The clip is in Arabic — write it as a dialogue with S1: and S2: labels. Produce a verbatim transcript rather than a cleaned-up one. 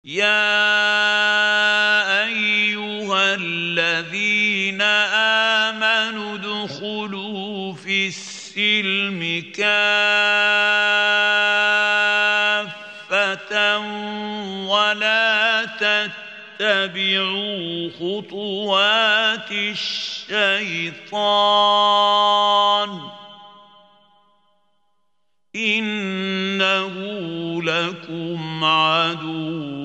S1: يا أيها الذين آمنوا ادخلوا في السلم كافة ولا تتبعوا خطوات الشيطان إنه لكم عدو